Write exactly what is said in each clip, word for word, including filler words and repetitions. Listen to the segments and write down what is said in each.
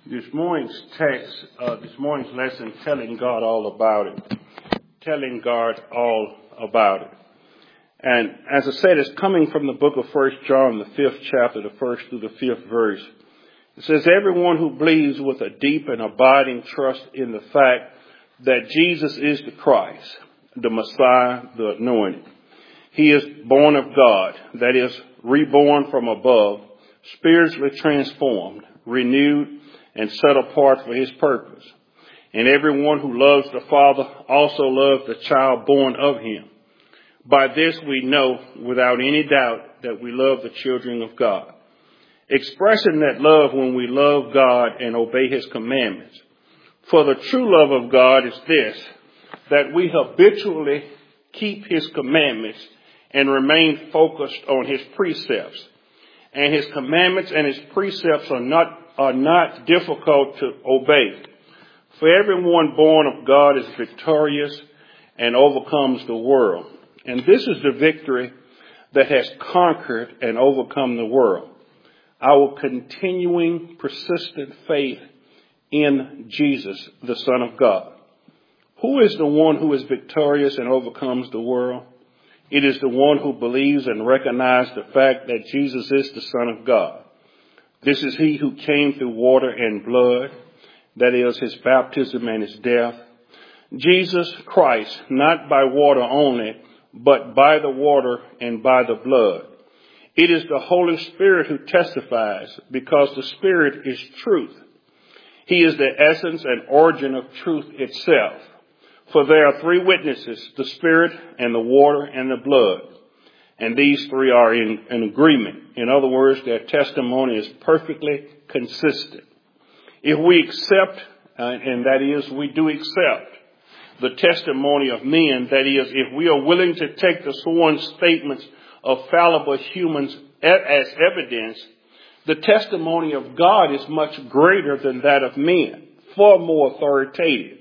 This morning's text, uh, this morning's lesson, telling God all about it. Telling God all about it. And as I said, it's coming from the book of First John, the fifth chapter, the first through the fifth verse. It says, everyone who believes with a deep and abiding trust in the fact that Jesus is the Christ, the Messiah, the anointed. He is born of God, that is, reborn from above, spiritually transformed, renewed, and set apart for his purpose. And everyone who loves the Father also loves the child born of him. By this we know without any doubt that we love the children of God. Expressing that love when we love God and obey his commandments. For the true love of God is this, that we habitually keep his commandments and remain focused on his precepts. And his commandments and his precepts are not are not difficult to obey. For everyone born of God is victorious and overcomes the world. And this is the victory that has conquered and overcome the world. Our continuing, persistent faith in Jesus, the Son of God. Who is the one who is victorious and overcomes the world? It is the one who believes and recognizes the fact that Jesus is the Son of God. This is he who came through water and blood, that is his baptism and his death. Jesus Christ, not by water only, but by the water and by the blood. It is the Holy Spirit who testifies, because the Spirit is truth. He is the essence and origin of truth itself. For there are three witnesses, the Spirit and the water and the blood. And these three are in, in agreement. In other words, their testimony is perfectly consistent. If we accept, uh, and that is, we do accept the testimony of men, that is, if we are willing to take the sworn statements of fallible humans as evidence, the testimony of God is much greater than that of men, far more authoritative.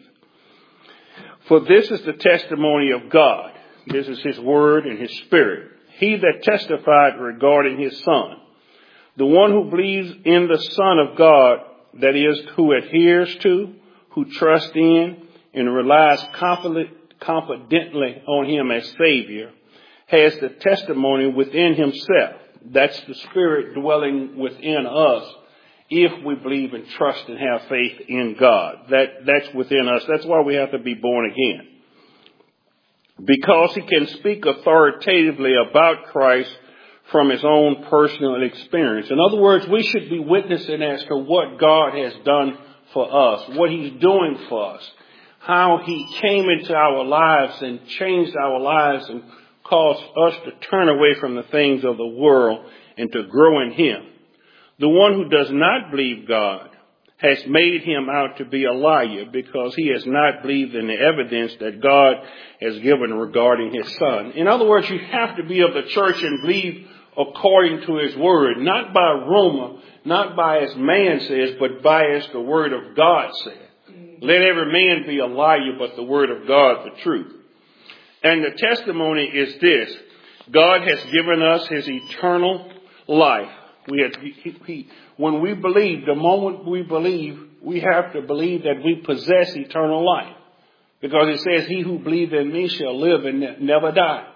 For this is the testimony of God. This is his word and his spirit. He that testified regarding his Son. The one who believes in the Son of God, that is, who adheres to, who trusts in, and relies confidently on him as Savior, has the testimony within himself. That's the Spirit dwelling within us if we believe and trust and have faith in God. That, that's within us. That's why we have to be born again. Because he can speak authoritatively about Christ from his own personal experience. In other words, we should be witnessing as to what God has done for us, what he's doing for us, how he came into our lives and changed our lives and caused us to turn away from the things of the world and to grow in him. The one who does not believe God has made him out to be a liar, because he has not believed in the evidence that God has given regarding his Son. In other words, you have to be of the church and believe according to his word, not by rumor, not by as man says, but by as the word of God said. Let every man be a liar, but the word of God the truth. And the testimony is this: God has given us his eternal life. We have, he, he, when we believe, the moment we believe, we have to believe that we possess eternal life. Because it says, he who believes in me shall live and ne- never die.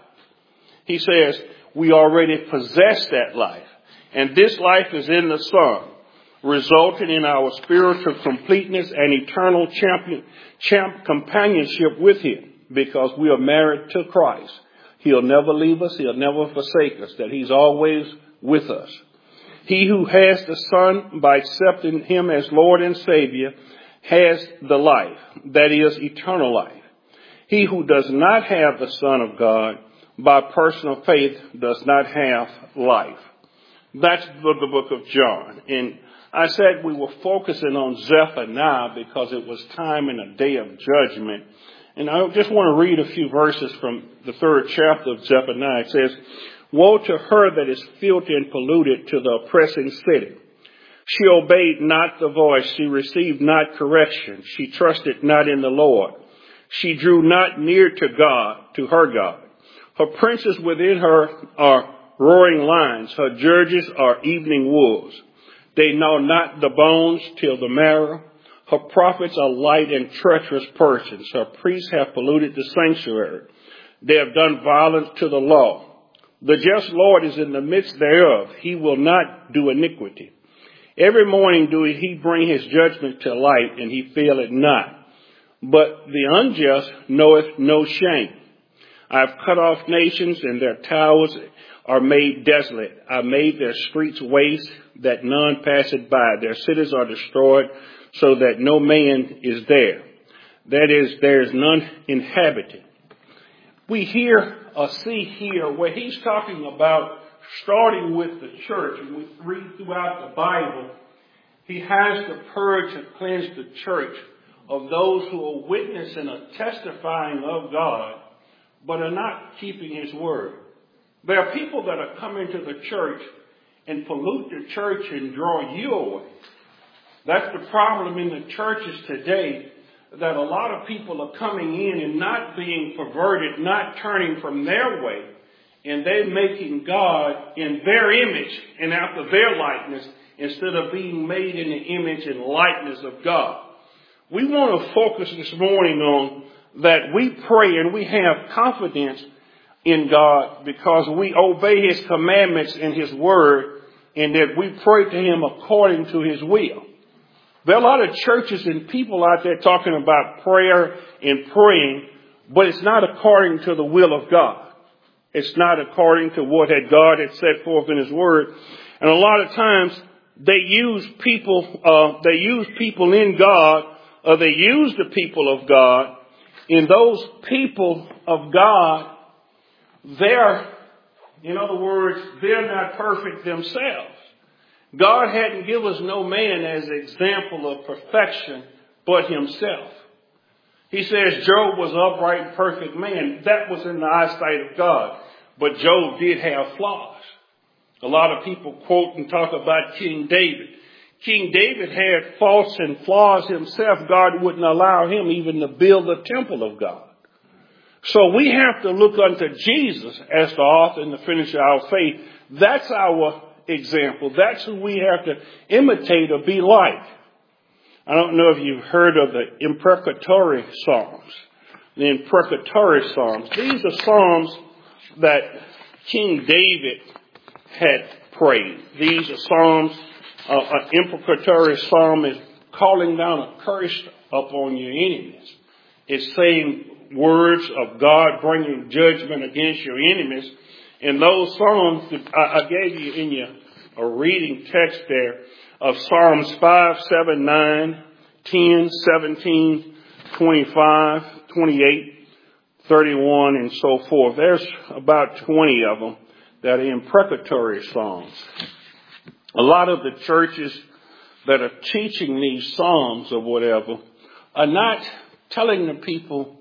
He says, we already possess that life. And this life is in the Son, resulting in our spiritual completeness and eternal champion, champ companionship with him. Because we are married to Christ. He'll never leave us. He'll never forsake us. That he's always with us. He who has the Son, by accepting him as Lord and Savior, has the life, that is, eternal life. He who does not have the Son of God, by personal faith, does not have life. That's the book of John. And I said we were focusing on Zephaniah because it was time in a day of judgment. And I just want to read a few verses from the third chapter of Zephaniah. It says, woe to her that is filthy and polluted, to the oppressing city. She obeyed not the voice. She received not correction. She trusted not in the Lord. She drew not near to God, to her God. Her princes within her are roaring lions. Her judges are evening wolves. They know not the bones till the marrow. Her prophets are light and treacherous persons. Her priests have polluted the sanctuary. They have done violence to the law. The just Lord is in the midst thereof. He will not do iniquity. Every morning do he bring his judgment to light, and he fail it not. But the unjust knoweth no shame. I have cut off nations, and their towers are made desolate. I made their streets waste, that none passeth by. Their cities are destroyed, so that no man is there. That is, there is none inhabited. We hear or see here where he's talking about starting with the church, and we read throughout the Bible, he has to purge and cleanse the church of those who are witnessing or testifying of God, but are not keeping his word. There are people that are coming to the church and pollute the church and draw you away. That's the problem in the churches today, that a lot of people are coming in and not being perverted, not turning from their way, and they're making God in their image and after their likeness instead of being made in the image and likeness of God. We want to focus this morning on that we pray and we have confidence in God because we obey his commandments and his word, and that we pray to him according to his will. There are a lot of churches and people out there talking about prayer and praying, but it's not according to the will of God. It's not according to what had God had set forth in his word. And a lot of times they use people, uh, they use people in God, or they use the people of God. And those people of God, they're, in other words, they're not perfect themselves. God hadn't given us no man as an example of perfection but himself. He says Job was an upright and perfect man. That was in the eyesight of God. But Job did have flaws. A lot of people quote and talk about King David. King David had faults and flaws himself. God wouldn't allow him even to build the temple of God. So we have to look unto Jesus as the author and the finisher of our faith. That's our example. That's who we have to imitate or be like. I don't know if you've heard of the imprecatory Psalms. The imprecatory Psalms. These are Psalms that King David had prayed. These are Psalms. Uh, an imprecatory Psalm is calling down a curse upon your enemies. It's saying words of God bringing judgment against your enemies. And those Psalms, I gave you in your a reading text there of Psalms five, seven, nine, ten, seventeen, twenty-five, twenty-eight, thirty-one, and so forth. There's about twenty of them that are imprecatory Psalms. A lot of the churches that are teaching these Psalms or whatever are not telling the people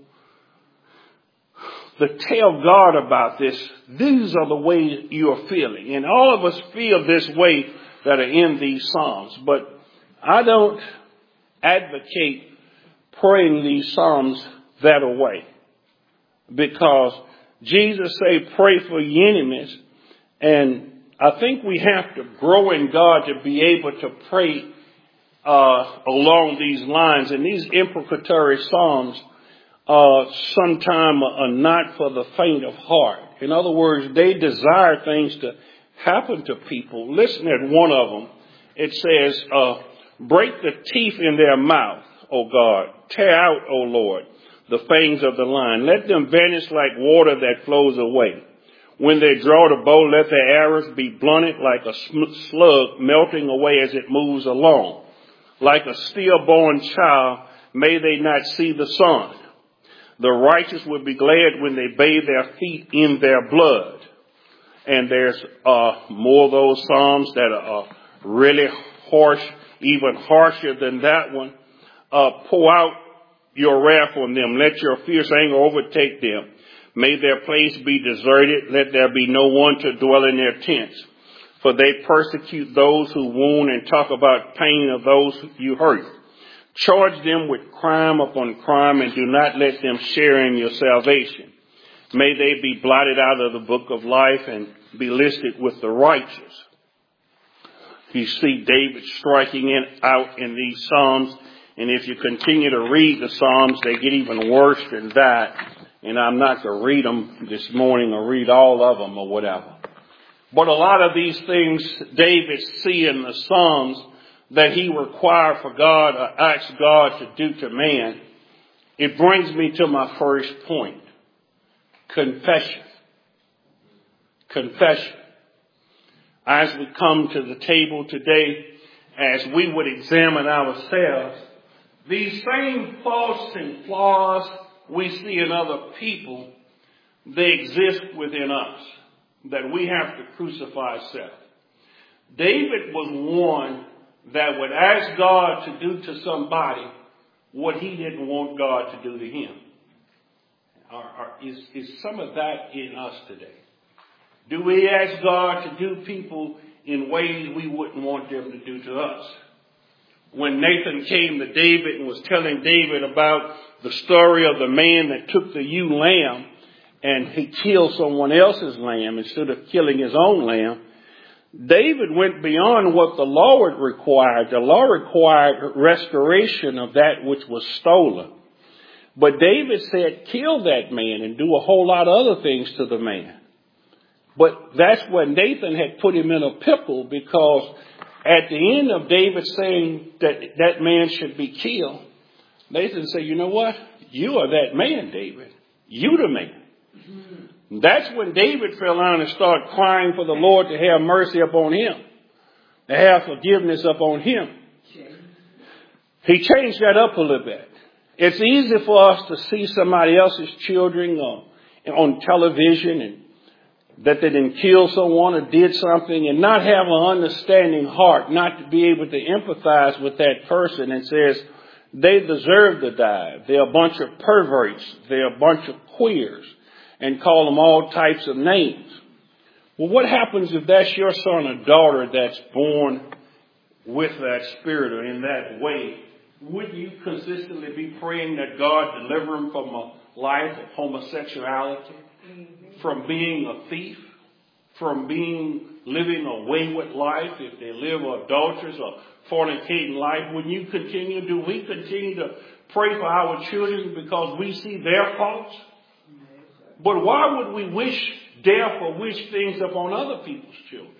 to tell God about this. These are the ways you are feeling. And all of us feel this way that are in these Psalms. But I don't advocate praying these Psalms that way. Because Jesus said, pray for your enemies. And I think we have to grow in God to be able to pray uh, along these lines. And these imprecatory Psalms uh, sometimes are not for the faint of heart. In other words, they desire things to happen to people. Listen at one of them. It says, uh, break the teeth in their mouth, O God. Tear out, O Lord, the fangs of the lion. Let them vanish like water that flows away. When they draw the bow, let their arrows be blunted like a slug melting away as it moves along. Like a stillborn child, may they not see the sun. The righteous will be glad when they bathe their feet in their blood. And there's uh, more of those Psalms that are uh, really harsh, even harsher than that one. Uh, pour out your wrath on them. Let your fierce anger overtake them. May their place be deserted. Let there be no one to dwell in their tents. For they persecute those who wound and talk about pain of those you hurt. Charge them with crime upon crime and do not let them share in your salvation. May they be blotted out of the book of life and be listed with the righteous. You see David striking it out in these Psalms. And if you continue to read the Psalms, they get even worse than that. And I'm not going to read them this morning or read all of them or whatever. But a lot of these things David see in the Psalms that he required for God or asked God to do to man. It brings me to my first point. Confession. Confession. As we come to the table today, as we would examine ourselves, these same faults and flaws we see in other people, they exist within us, that we have to crucify self. David was one that would ask God to do to somebody what he didn't want God to do to him. Are, are, is, is some of that in us today? Do we ask God to do people in ways we wouldn't want them to do to us? When Nathan came to David and was telling David about the story of the man that took the ewe lamb and he killed someone else's lamb instead of killing his own lamb, David went beyond what the law required. The law required restoration of that which was stolen. But David said, kill that man and do a whole lot of other things to the man. But that's when Nathan had put him in a pickle, because at the end of David saying that that man should be killed, Nathan said, you know what? You are that man, David. You the man. Mm-hmm. That's when David fell down and started crying for the Lord to have mercy upon him, to have forgiveness upon him. He changed that up a little bit. It's easy for us to see somebody else's children uh, on television and that they didn't kill someone or did something and not have an understanding heart, not to be able to empathize with that person and says they deserve to die. They're a bunch of perverts. They're a bunch of queers, and call them all types of names. Well, what happens if that's your son or daughter that's born with that spirit or in that way? Would you consistently be praying that God deliver them from a life of homosexuality? From being a thief, from being living a wayward life, if they live adulterous or fornicating life, when you continue, do we continue to pray for our children because we see their faults? But why would we wish death or wish things upon other people's children?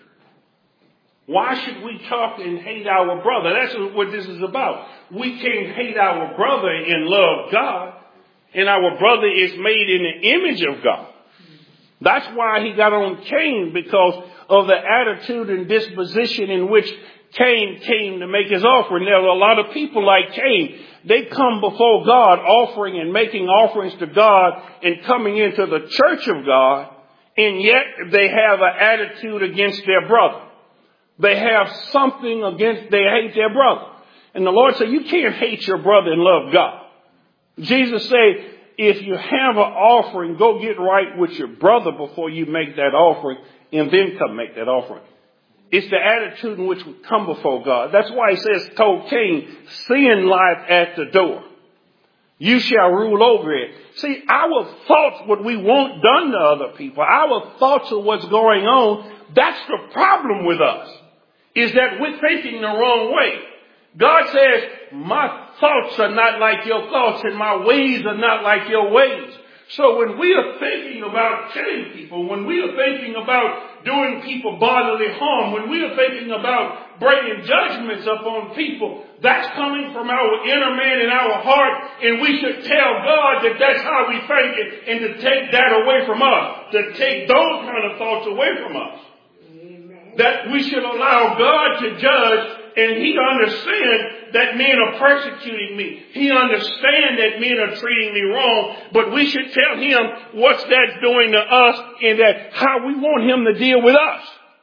Why should we talk and hate our brother? That's what this is about. We can't hate our brother and love God, and our brother is made in the image of God. That's why he got on Cain, because of the attitude and disposition in which Cain came to make his offering. There were a lot of people like Cain. They come before God offering and making offerings to God and coming into the church of God, and yet they have an attitude against their brother. They have something against, they hate their brother. And the Lord said, you can't hate your brother and love God. Jesus said, if you have an offering, go get right with your brother before you make that offering, and then come make that offering. It's the attitude in which we come before God. That's why he says, told Cain, sin lieth at the door. You shall rule over it. See, our thoughts, what we want done to other people, our thoughts of what's going on, that's the problem with us, is that we're thinking the wrong way. God says, my thoughts are not like your thoughts and my ways are not like your ways. So when we are thinking about killing people, when we are thinking about doing people bodily harm, when we are thinking about bringing judgments upon people, that's coming from our inner man and our heart, and we should tell God that that's how we think it, and to take that away from us, to take those kind of thoughts away from us. Amen. That we should allow God to judge. And he understands that men are persecuting me. He understands that men are treating me wrong. But we should tell him what's that doing to us, and that how we want him to deal with us.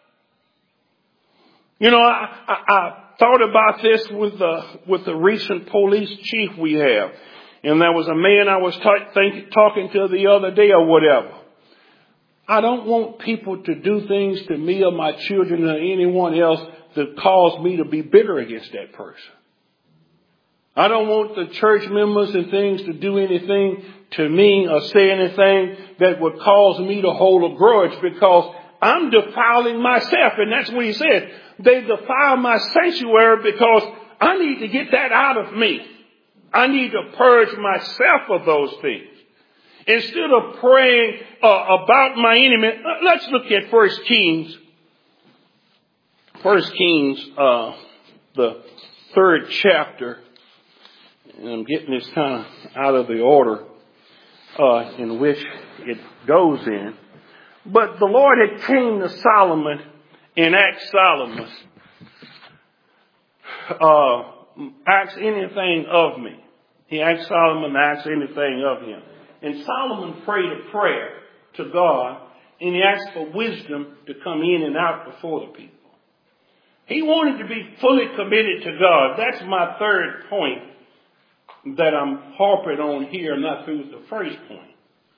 You know, I, I, I thought about this with the, with the recent police chief we have. And there was a man I was ta- think, talking to the other day or whatever. I don't want people to do things to me or my children or anyone else that cause me to be bitter against that person. I don't want the church members and things to do anything to me or say anything that would cause me to hold a grudge, because I'm defiling myself. And that's what he said. They defile my sanctuary because I need to get that out of me. I need to purge myself of those things. Instead of praying uh, about my enemy, let's look at First Kings. First Kings, uh, the third chapter. And I'm getting this kind of out of the order uh, in which it goes in. But the Lord had came to Solomon and asked Solomon, uh, ask anything of me. He asked Solomon to ask anything of him. And Solomon prayed a prayer to God, and he asked for wisdom to come in and out before the people. He wanted to be fully committed to God. That's my third point that I'm harping on here, not through the first point.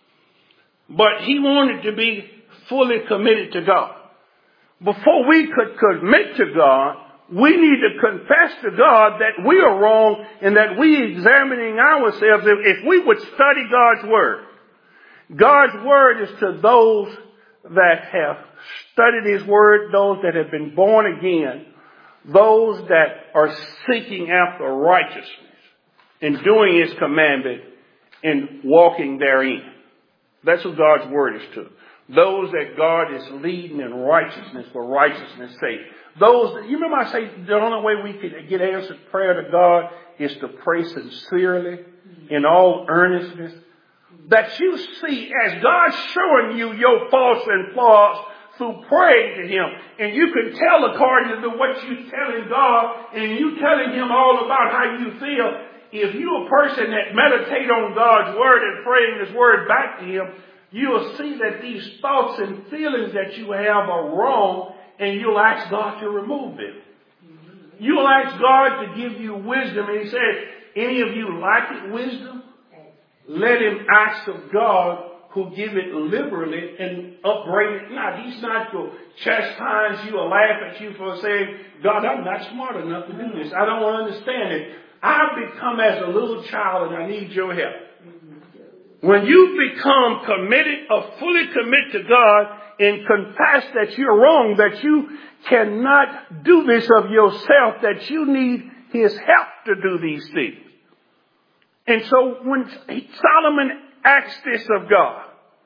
But he wanted to be fully committed to God. Before we could commit to God, we need to confess to God that we are wrong and that we examining ourselves. If, if we would study God's Word, God's Word is to those that have studied His Word, those that have been born again, those that are seeking after righteousness and doing His commandment and walking therein. That's what God's Word is to. Those that God is leading in righteousness for righteousness' sake. Those that, you remember I say the only way we can get answered prayer to God is to pray sincerely, in all earnestness. That you see as God's showing you your faults and flaws through praying to Him. And you can tell according to what you're telling God and you telling Him all about how you feel. If you're a person that meditate on God's Word and praying His Word back to Him, you'll see that these thoughts and feelings that you have are wrong, and you'll ask God to remove them. You'll ask God to give you wisdom. And He said, any of you lack wisdom? Let him ask of God, who give it liberally and upbraid it not. He's not going to chastise you or laugh at you for saying, God, I'm not smart enough to do this. I don't want to understand it. I've become as a little child and I need your help. When you become committed or fully commit to God and confess that you're wrong, that you cannot do this of yourself, that you need His help to do these things. And so when Solomon asked this of God,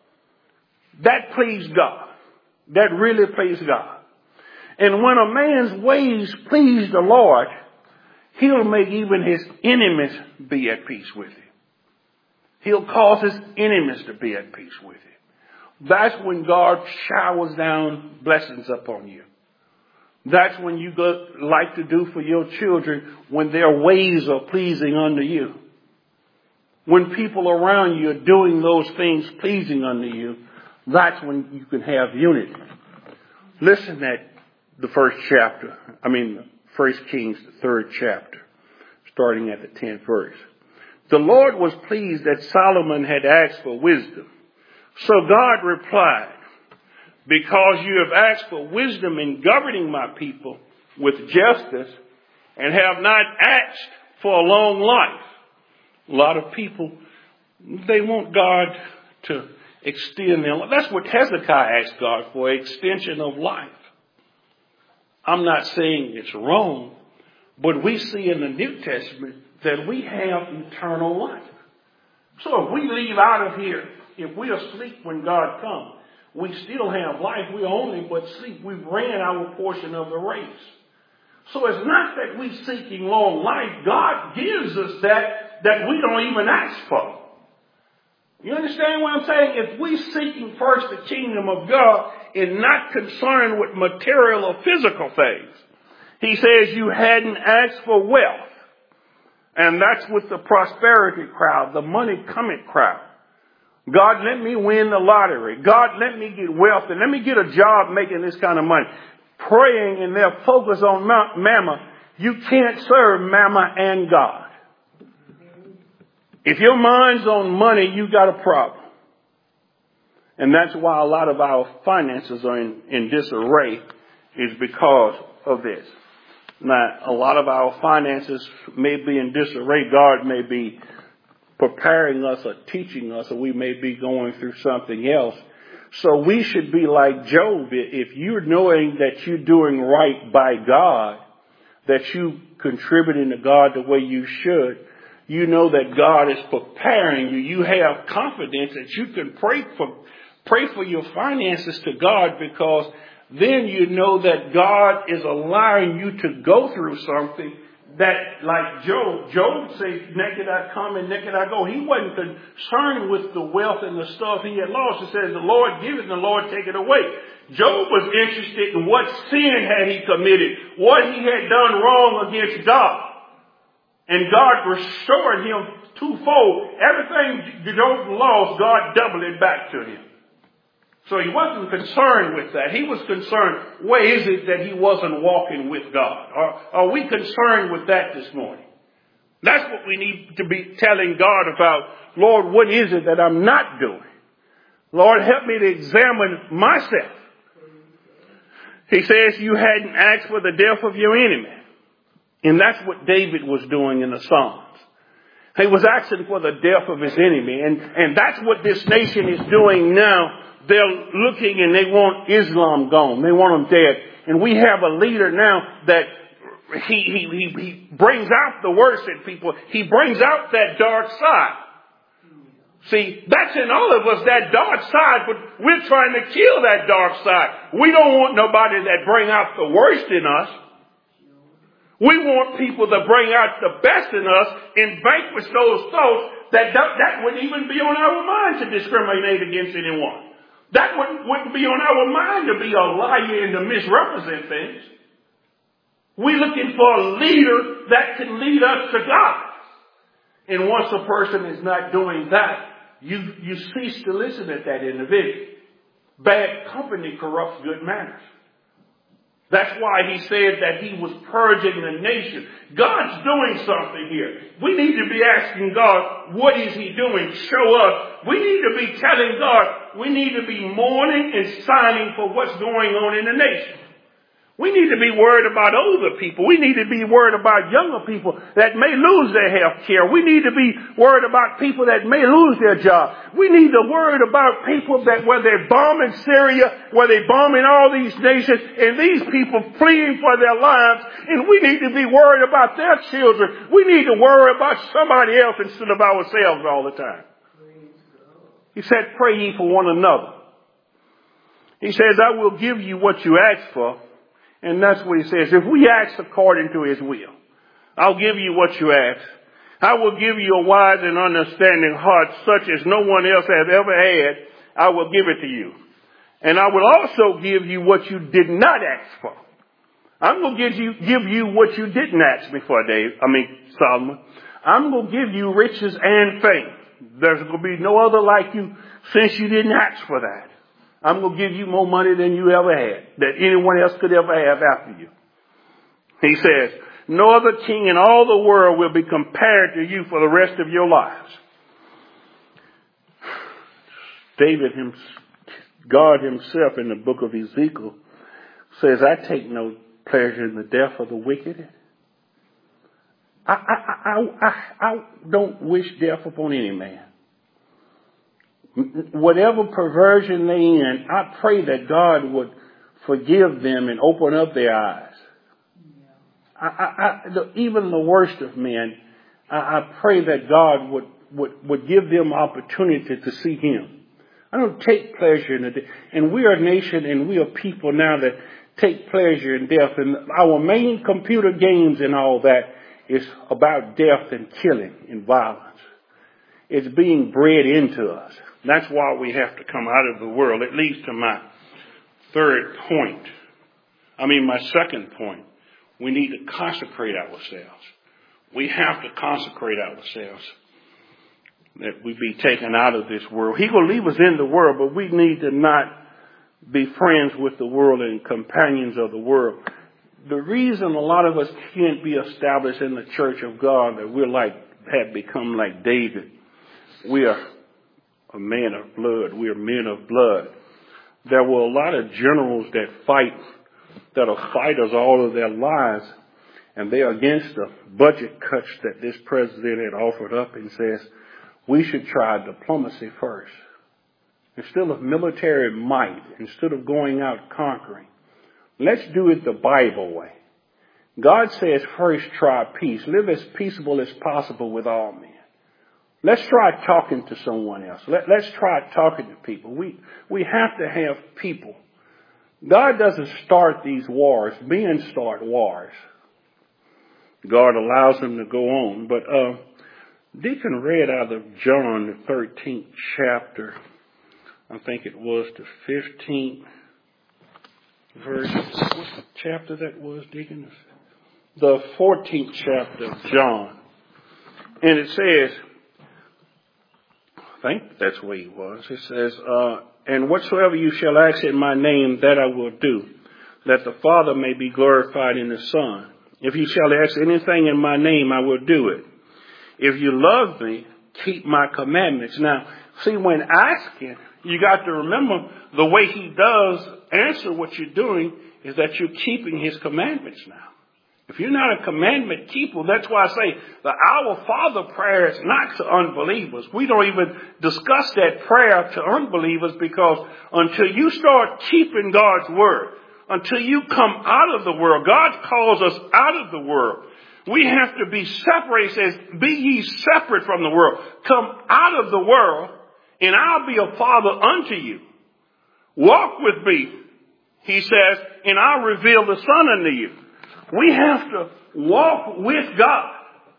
that pleased God. That really pleased God. And when a man's ways please the Lord, He'll make even his enemies be at peace with him. He'll cause his enemies to be at peace with him. That's when God showers down blessings upon you. That's when you go, like to do for your children when their ways are pleasing unto you. When people around you are doing those things pleasing unto you, that's when you can have unity. Listen at the first chapter. I mean, First Kings, the third chapter, starting at the tenth verse. The Lord was pleased that Solomon had asked for wisdom. So God replied, because you have asked for wisdom in governing my people with justice and have not asked for a long life. A lot of people, they want God to extend their life. That's what Hezekiah asked God for, extension of life. I'm not saying it's wrong, but we see in the New Testament that we have eternal life. So if we leave out of here, if we are asleep when God comes, we still have life. We only but sleep. We've ran our portion of the race. So it's not that we're seeking long life. God gives us that, that we don't even ask for. You understand what I'm saying? If we're seeking first the kingdom of God and not concerned with material or physical things, He says you hadn't asked for wealth. And that's with the prosperity crowd, the money coming crowd. God, let me win the lottery. God, let me get wealth and let me get a job making this kind of money. Praying and their focus on mammon. You can't serve mammon and God. If your mind's on money, you got a problem. And that's why a lot of our finances are in, in disarray, is because of this. Now, a lot of our finances may be in disarray. God may be preparing us or teaching us, or we may be going through something else So we should be like Job. If you're knowing that you're doing right by God, that you contributing to God the way you should, you know that God is preparing you. You have confidence that you can pray for, pray for your finances to God, because then you know that God is allowing you to go through something that, like Job, Job said, naked I come and naked I go. He wasn't concerned with the wealth and the stuff he had lost. He says, the Lord give it and the Lord take it away. Job was interested in what sin had he committed, what he had done wrong against God. And God restored him twofold. Everything Job lost, God doubled it back to him. So he wasn't concerned with that. He was concerned, where is it that he wasn't walking with God? Are, are we concerned with that this morning? That's what we need to be telling God about. Lord, what is it that I'm not doing? Lord, help me to examine myself. He says you hadn't asked for the death of your enemy. And that's what David was doing in the Psalms. He was asking for the death of his enemy. And, and that's what this nation is doing now. They're looking and they want Islam gone. They want them dead. And we have a leader now that he, he, he, he brings out the worst in people. He brings out that dark side. See, that's in all of us, that dark side, but we're trying to kill that dark side. We don't want nobody that bring out the worst in us. We want people to bring out the best in us and vanquish those thoughts that that, that wouldn't even be on our mind to discriminate against anyone. That wouldn't, wouldn't be on our mind to be a liar and to misrepresent things. We're looking for a leader that can lead us to God. And once a person is not doing that, you, you cease to listen at that individual. Bad company corrupts good manners. That's why he said that he was purging the nation. God's doing something here. We need to be asking God, what is he doing? Show us. We need to be telling God, we need to be mourning and signing for what's going on in the nation. We need to be worried about older people. We need to be worried about younger people that may lose their health care. We need to be worried about people that may lose their job. We need to worry about people that where they're bombing Syria, where they're bombing all these nations, and these people fleeing for their lives. And we need to be worried about their children. We need to worry about somebody else instead of ourselves all the time. He said, pray ye for one another. He says, I will give you what you ask for. And that's what he says. If we ask according to his will, I'll give you what you ask. I will give you a wise and understanding heart such as no one else has ever had. I will give it to you. And I will also give you what you did not ask for. I'm going to give you, give you what you didn't ask me for, Dave. I mean, Solomon. I'm going to give you riches and fame. There's going to be no other like you since you didn't ask for that. I'm going to give you more money than you ever had, that anyone else could ever have after you. He says, no other king in all the world will be compared to you for the rest of your lives. David, him, God himself in the book of Ezekiel says, I take no pleasure in the death of the wicked. I, I, I, I, I don't wish death upon any man. Whatever perversion they in, I pray that God would forgive them and open up their eyes. I, I, I, the, even the worst of men, I, I pray that God would, would, would give them opportunity to see him. I don't take pleasure in it. And we are a nation and we are people now that take pleasure in death. And our main computer games and all that is about death and killing and violence. It's being bred into us. That's why we have to come out of the world. It leads to my third point. I mean, my second point. We need to consecrate ourselves. We have to consecrate ourselves. That we be taken out of this world. He will leave us in the world, but we need to not be friends with the world and companions of the world. The reason a lot of us can't be established in the church of God, that we're like, have become like David. We are a man of blood. We are men of blood. There were a lot of generals that fight, that are fighters all of their lives, and they're against the budget cuts that this president had offered up and says, we should try diplomacy first. instead of military might, instead of going out conquering, let's do it the Bible way. God says, first try peace. Live as peaceable as possible with all men. Let's try talking to someone else. Let, let's try talking to people. We, we have to have people. God doesn't start these wars. Men start wars. God allows them to go on. But uh, Deacon read out of John, the thirteenth chapter. I think it was the fifteenth verse. What chapter that was, Deacon? The fourteenth chapter of John. And it says, I think that's where he was. It says, uh, and whatsoever you shall ask in my name, that I will do, that the Father may be glorified in the Son. If you shall ask anything in my name, I will do it. If you love me, keep my commandments. Now, see, when asking, you got to remember the way he does answer what you're doing is that you're keeping his commandments now. If you're not a commandment keeper, that's why I say the Our Father prayer is not to unbelievers. We don't even discuss that prayer to unbelievers because until you start keeping God's word, until you come out of the world, God calls us out of the world. We have to be separated. He says, be ye separate from the world. Come out of the world and I'll be a father unto you. Walk with me, he says, and I'll reveal the Son unto you. We have to walk with God.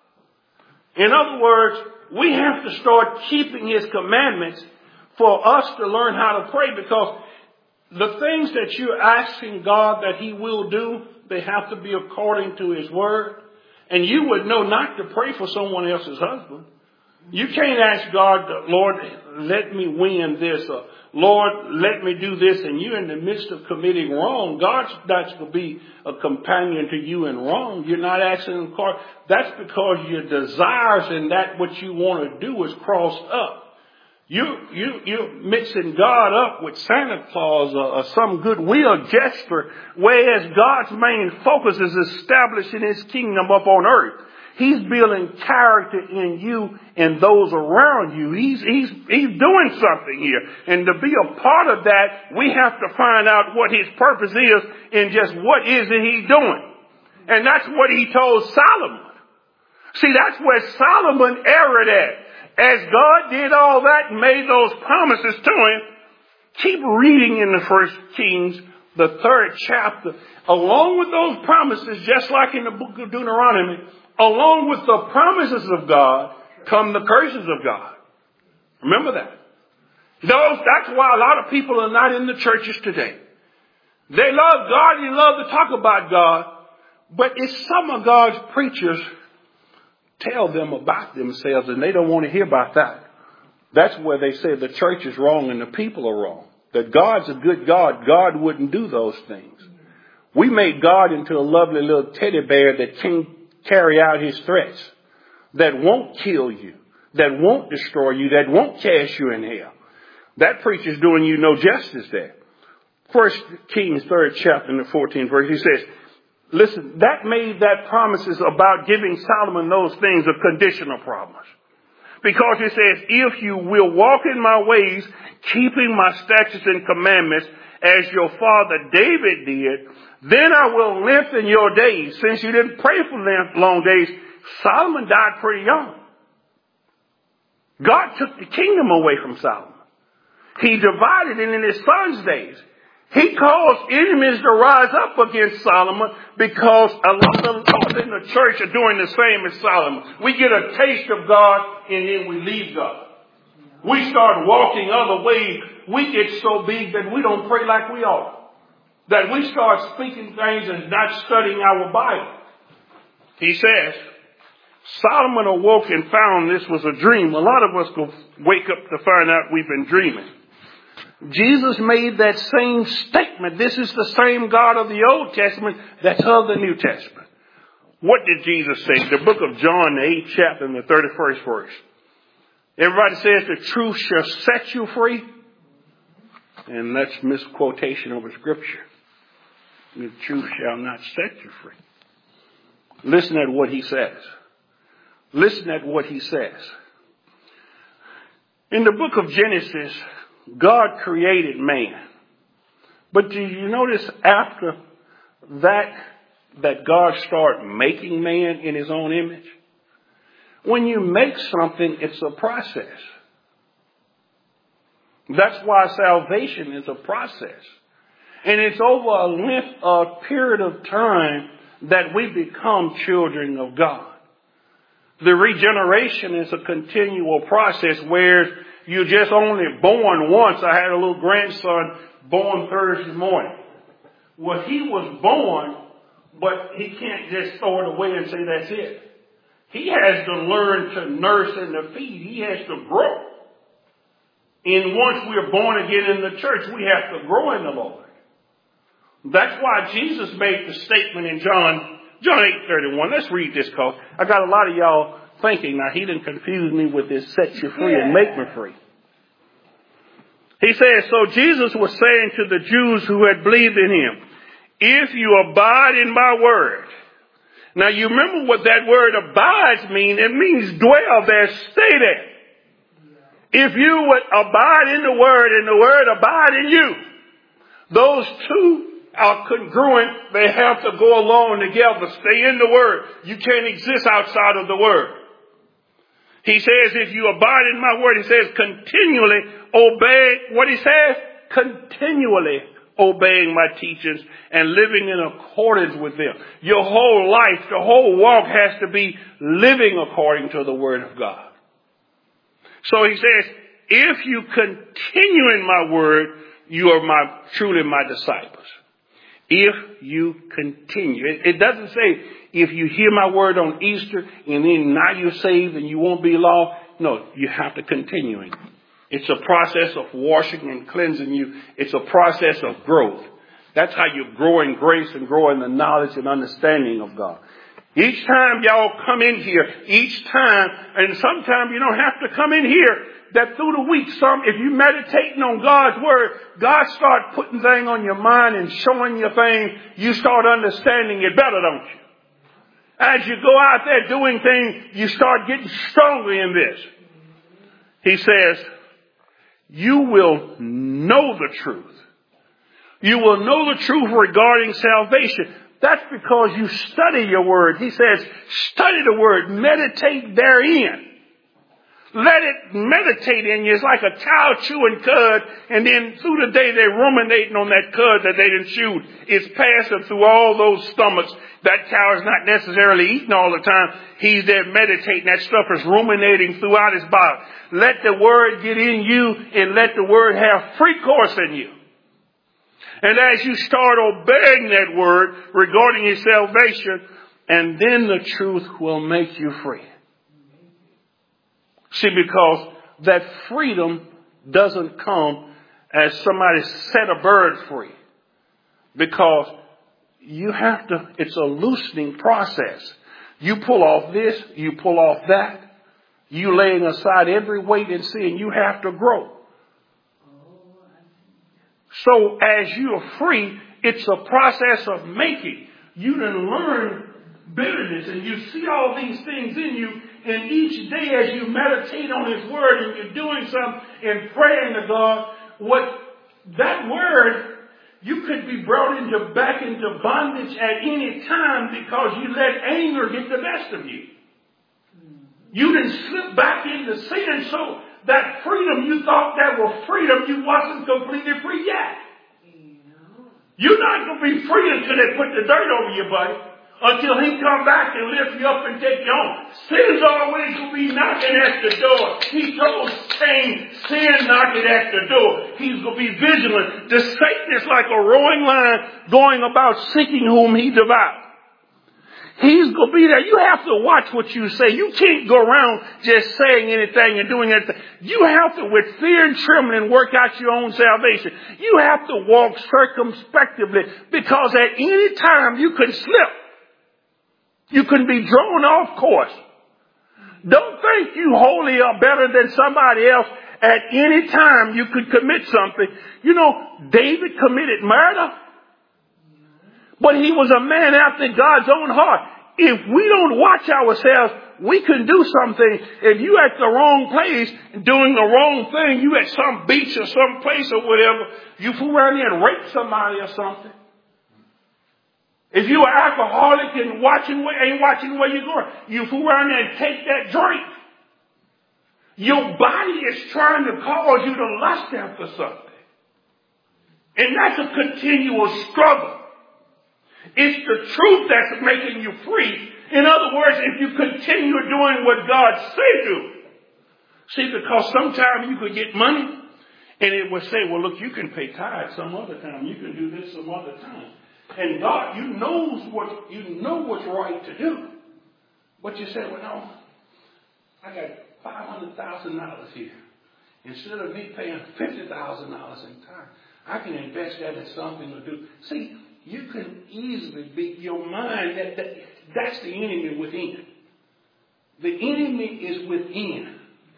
In other words, we have to start keeping his commandments for us to learn how to pray, because the things that you're asking God that he will do, they have to be according to his word. And you would know not to pray for someone else's husband. You can't ask God, Lord, let me win this, or Lord, let me do this, and you're in the midst of committing wrong. God's not going to be a companion to you in wrong. You're not asking him. That's because your desires and that what you want to do is crossed up. You, you, you're mixing God up with Santa Claus or, or some goodwill gesture, whereas God's main focus is establishing his kingdom up on earth. He's building character in you and those around you. He's, he's, he's doing something here. And to be a part of that, we have to find out what his purpose is and just what is it he's doing. And that's what he told Solomon. See, that's where Solomon erred at. As God did all that and made those promises to him, keep reading in the First Kings, the third chapter. Along with those promises, just like in the book of Deuteronomy, along with the promises of God come the curses of God. Remember that. Those, that's why a lot of people are not in the churches today. They love God, they love to talk about God, but it's some of God's preachers tell them about themselves and they don't want to hear about that. That's where they say the church is wrong and the people are wrong. That God's a good God. God wouldn't do those things. We made God into a lovely little teddy bear that can't carry out his threats, that won't kill you, that won't destroy you, that won't cast you in hell. That preacher's doing you no justice there. First Kings, third chapter, in the fourteenth verse, he says, listen, that made that promises about giving Solomon those things a conditional promise. Because it says, if you will walk in my ways, keeping my statutes and commandments, as your father David did, then I will lengthen your days. Since you didn't pray for long days, Solomon died pretty young. God took the kingdom away from Solomon. He divided it in his son's days. He caused enemies to rise up against Solomon because a lot of those in the church are doing the same as Solomon. We get a taste of God and then we leave God. We start walking other ways. We get so big that we don't pray like we ought. That we start speaking things and not studying our Bible. He says, Solomon awoke and found this was a dream. A lot of us go wake up to find out we've been dreaming. Jesus made that same statement. This is the same God of the Old Testament that's of the New Testament. What did Jesus say? The book of John, the eighth chapter and the thirty-first verse. Everybody says the truth shall set you free. And that's misquotation of a scripture. The truth shall not set you free. Listen at what he says. Listen at what he says. In the book of Genesis, God created man. But do you notice after that, that God started making man in his own image? When you make something, it's a process. That's why salvation is a process. And it's over a length of period of time that we become children of God. The regeneration is a continual process where you're just only born once. I had a little grandson born Thursday morning. Well, he was born, but he can't just throw it away and say that's it. He has to learn to nurse and to feed. He has to grow. And once we're born again in the church, we have to grow in the Lord. That's why Jesus made the statement in John, John eight thirty-one. Let's read this, cause I got a lot of y'all thinking, now he didn't confuse me with this set you free and make me free. He says, so Jesus was saying to the Jews who had believed in him, if you abide in my word. Now you remember what that word abides means. It means dwell there, stay there. If you would abide in the word and the word abide in you, those two are congruent. They have to go along together. Stay in the word. You can't exist outside of the word. He says, if you abide in my word, he says, continually obey what he says, continually obeying my teachings and living in accordance with them. Your whole life, the whole walk has to be living according to the word of God. So he says, if you continue in my word, you are my truly my disciples. If you continue. It, it doesn't say if you hear my word on Easter and then now you're saved and you won't be lost. No, you have to continue. It's a process of washing and cleansing you. It's a process of growth. That's how you grow in grace and grow in the knowledge and understanding of God. Each time y'all come in here, each time, and sometimes you don't have to come in here, that through the week, some, if you meditating on God's word, God start putting things on your mind and showing you things, you start understanding it better, don't you? As you go out there doing things, you start getting stronger in this. He says, you will know the truth. You will know the truth regarding salvation. That's because you study your word. He says, study the word, meditate therein. Let it meditate in you. It's like a child chewing cud, and then through the day they're ruminating on that cud that they didn't chew. It's passing through all those stomachs. That cow is not necessarily eating all the time. He's there meditating. That stuff is ruminating throughout his body. Let the word get in you, and let the word have free course in you. And as you start obeying that word regarding his salvation, and then the truth will make you free. See, because that freedom doesn't come as somebody set a bird free. Because you have to, it's a loosening process. You pull off this, you pull off that. You laying aside every weight and sin, you have to grow. So as you are free, it's a process of making. You done learn bitterness and you see all these things in you. And each day as you meditate on his word and you're doing something and praying to God, what that word, you could be brought into back into bondage at any time because you let anger get the best of you. You didn't slip back into sin, so that freedom you thought that was freedom, you wasn't completely free yet. You're not going to be free until they put the dirt over you, buddy. Until he come back and lift you up and take you on. Sin's always going to be knocking at the door. He told Cain, sin knocking at the door. He's going to be vigilant. The Satan is like a roaring lion going about seeking whom he devour. He's going to be there. You have to watch what you say. You can't go around just saying anything and doing anything. You have to, with fear and trembling, work out your own salvation. You have to walk circumspectively because at any time you can slip. You can be drawn off course. Don't think you holy or better than somebody else. At any time you could commit something. You know, David committed murder. But he was a man after God's own heart. If we don't watch ourselves, we can do something. If you at the wrong place doing the wrong thing, you at some beach or some place or whatever, you fool around there and rape somebody or something. If you're an alcoholic and watching where, ain't watching where you're going, you fool around there and take that drink. Your body is trying to cause you to lust after something. And that's a continual struggle. It's the truth that's making you free. In other words, if you continue doing what God said do. See, because sometimes you could get money and it would say, well, look, you can pay tithes some other time. You can do this some other time. And God, you knows what, you know what's right to do. But you say, well, no, I got five hundred thousand dollars here. Instead of me paying fifty thousand dollars in tithe, I can invest that in something to do. See, you can easily be, your mind, that, that that's the enemy within. The enemy is within.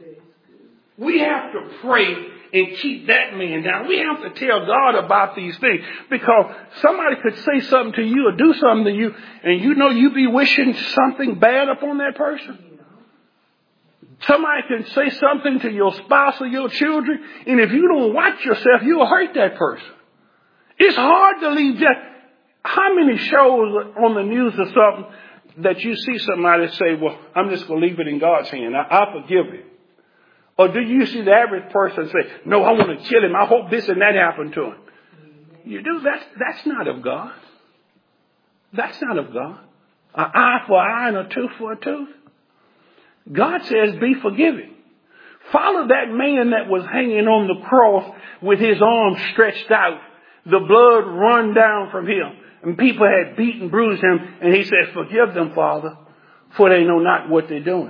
We have to pray and keep that man down. We have to tell God about these things, because somebody could say something to you or do something to you, and you know you be wishing something bad upon that person. Somebody can say something to your spouse or your children, and if you don't watch yourself, you'll hurt that person. It's hard to leave that. How many shows on the news or something that you see somebody say, well, I'm just going to leave it in God's hand. I, I'll forgive him. Or do you see the average person say, no, I want to kill him. I hope this and that happened to him. You do. That's, that's not of God. That's not of God. An eye for an eye and a tooth for a tooth. God says be forgiving. Follow that man that was hanging on the cross with his arms stretched out. The blood run down from him. And people had beaten, bruised him. And he said, forgive them, Father, for they know not what they're doing.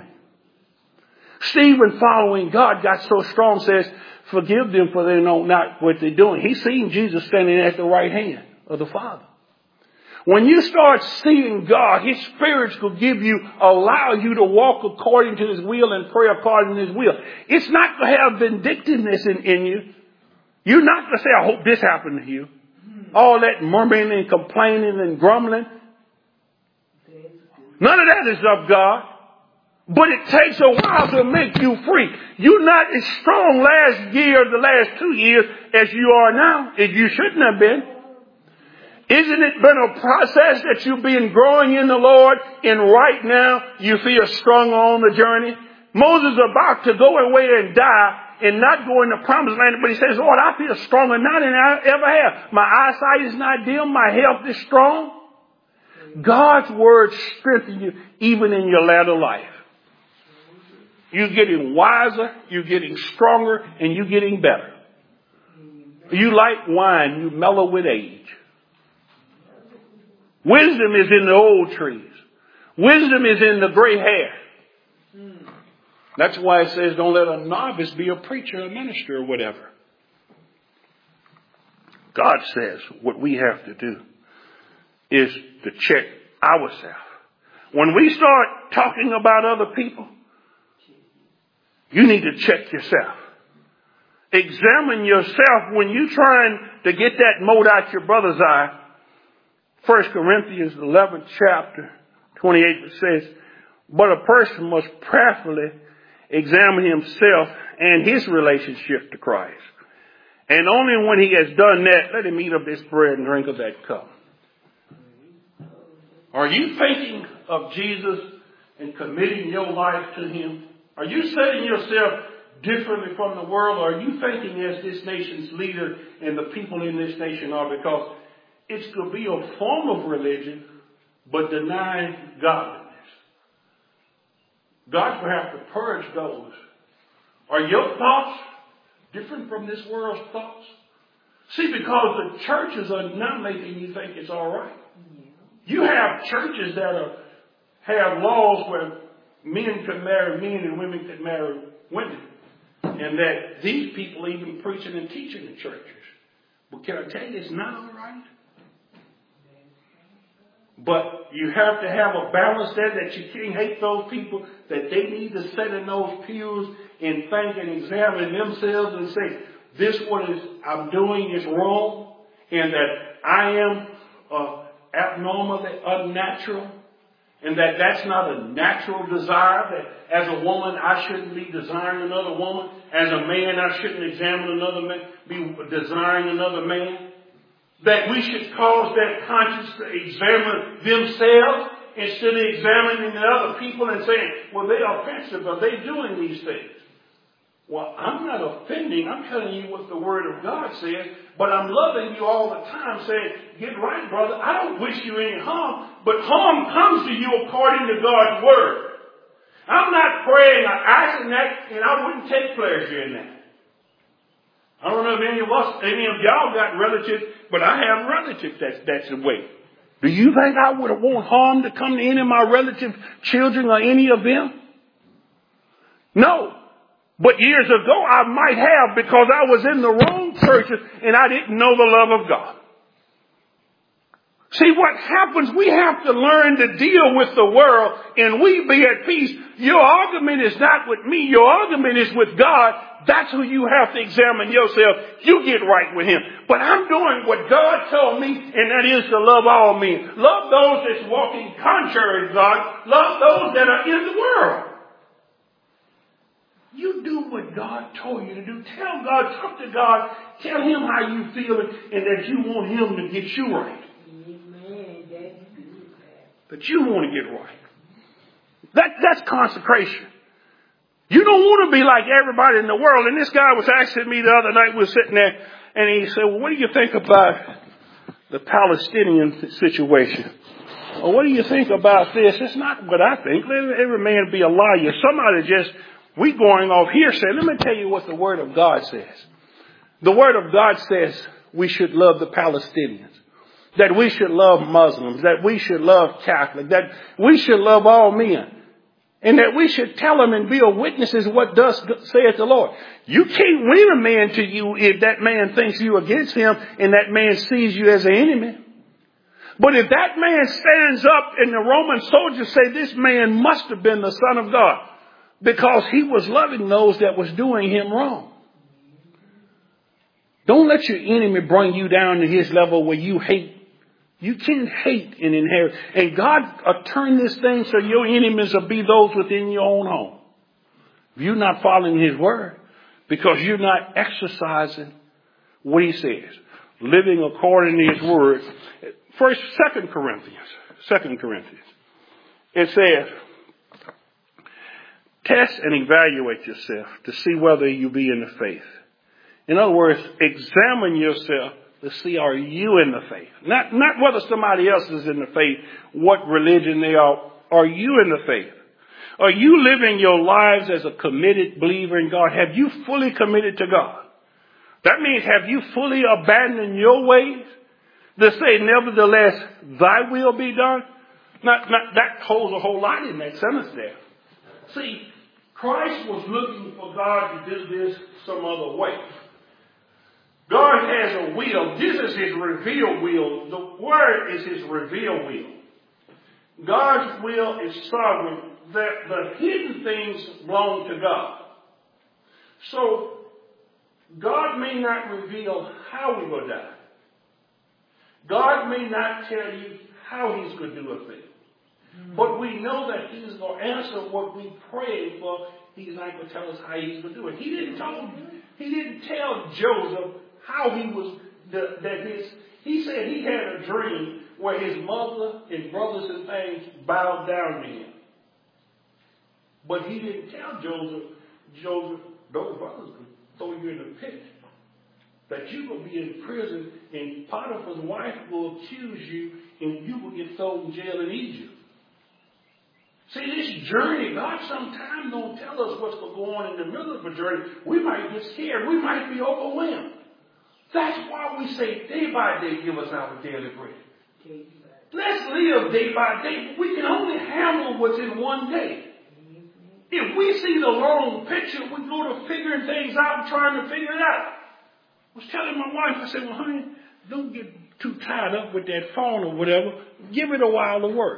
Stephen, following God, got so strong, says, forgive them, for they know not what they're doing. He's seen Jesus standing at the right hand of the Father. When you start seeing God, His Spirit will give you, allow you to walk according to His will and pray according to His will. It's not to have vindictiveness in, in you. You're not to say, I hope this happened to you. All that murmuring and complaining and grumbling. None of that is of God. But it takes a while to make you free. You're not as strong last year, the last two years, as you are now. As you shouldn't have been. Isn't it been a process that you've been growing in the Lord, and right now you feel stronger on the journey? Moses is about to go away and die and not go in the promised land, but he says, Lord, I feel stronger now than I ever have. My eyesight is not dim. My health is strong. God's word strengthens you even in your latter life. You're getting wiser, you're getting stronger, and you're getting better. You like wine, you mellow with age. Wisdom is in the old trees. Wisdom is in the gray hair. That's why it says don't let a novice be a preacher, a minister, or whatever. God says what we have to do is to check ourselves. When we start talking about other people, you need to check yourself. Examine yourself when you're trying to get that mote out your brother's eye. First Corinthians eleventh chapter twenty-eight says, but a person must prayerfully examine himself and his relationship to Christ. And only when he has done that, let him eat of this bread and drink of that cup. Are you thinking of Jesus and committing your life to Him? Are you setting yourself differently from the world? Or are you thinking as this nation's leader and the people in this nation are? Because it's to be a form of religion, but denying godliness. God's going to have to purge those. Are your thoughts different from this world's thoughts? See, because the churches are not making you think it's all right. You have churches that are, have laws where men can marry men and women can marry women. And that these people even preaching and teaching in churches. But can I tell you, it's not all right? But you have to have a balance there, that you can't hate those people, that they need to sit in those pews and think and examine themselves and say, this what is I'm doing is wrong, and that I am uh, abnormally unnatural, And that that's not a natural desire, that as a woman I shouldn't be desiring another woman. As a man I shouldn't examine another man, be desiring another man. That we should cause that conscience to examine themselves instead of examining the other people and saying, well, they are offensive. Are they doing these things? Well, I'm not offending. I'm telling you what the Word of God says. But I'm loving you all the time saying, get right, brother. I don't wish you any harm. But harm comes to you according to God's Word. I'm not praying or asking that, and I wouldn't take pleasure in that. I don't know if any of us, any of y'all got relatives, but I have relatives that's, that's the way. Do you think I would have want harm to come to any of my relative children or any of them? No. But years ago I might have, because I was in the wrong churches and I didn't know the love of God. See, what happens, we have to learn to deal with the world and we be at peace. Your argument is not with me. Your argument is with God. That's who you have to examine yourself. You get right with Him. But I'm doing what God told me, and that is to love all men. Love those that's walking contrary to God. Love those that are in the world. You do what God told you to do. Tell God, talk to God. Tell Him how you feel and that you want Him to get you right. Amen. That's good. That you want to get right. That, that's consecration. You don't want to be like everybody in the world. And this guy was asking me the other night, we were sitting there, and he said, well, what do you think about the Palestinian situation? Or what do you think about this? It's not what I think. Let every man be a liar. Somebody just, we going off here saying, let me tell you what the Word of God says. The Word of God says we should love the Palestinians. That we should love Muslims. That we should love Catholics. That we should love all men. And that we should tell them and be a witnesses what thus saith the Lord. You can't win a man to you if that man thinks you against him and that man sees you as an enemy. But if that man stands up and the Roman soldiers say this man must have been the Son of God because he was loving those that was doing him wrong. Don't let your enemy bring you down to his level where you hate. You can't hate and inherit. And God will turn this thing so your enemies will be those within your own home. If you're not following His Word, because you're not exercising what He says, living according to His Word. First, Second Corinthians, Second Corinthians, it says, test and evaluate yourself to see whether you be in the faith. In other words, examine yourself to see, are you in the faith? Not, not whether somebody else is in the faith, what religion they are. Are you in the faith? Are you living your lives as a committed believer in God? Have you fully committed to God? That means, have you fully abandoned your ways to say, nevertheless, thy will be done? Not, not, that holds a whole lot in that sentence there. See, Christ was looking for God to do this some other way. God has a will. This is His revealed will. The Word is His revealed will. God's will is sovereign. The, the hidden things belong to God. So, God may not reveal how we will die. God may not tell you how He's going to do a thing. Mm-hmm. But we know that He's going to answer what we pray for. He's not going to tell us how He's going to do it. He didn't tell, He didn't tell Joseph how he was, the, that his, he said he had a dream where his mother and brothers and things bowed down to him. But he didn't tell Joseph, Joseph, those brothers could throw you in the pit. That you will be in prison and Potiphar's wife will accuse you and you will get thrown in jail in Egypt. See, this journey, God sometimes don't tell us what's going to go on in the middle of a journey. We might get scared. We might be overwhelmed. That's why we say day by day, give us our daily bread. Let's live day by day. We can only handle what's in one day. If we see the long picture, we go to figuring things out and trying to figure it out. I was telling my wife, I said, well, honey, don't get too tied up with that phone or whatever. Give it a while to work.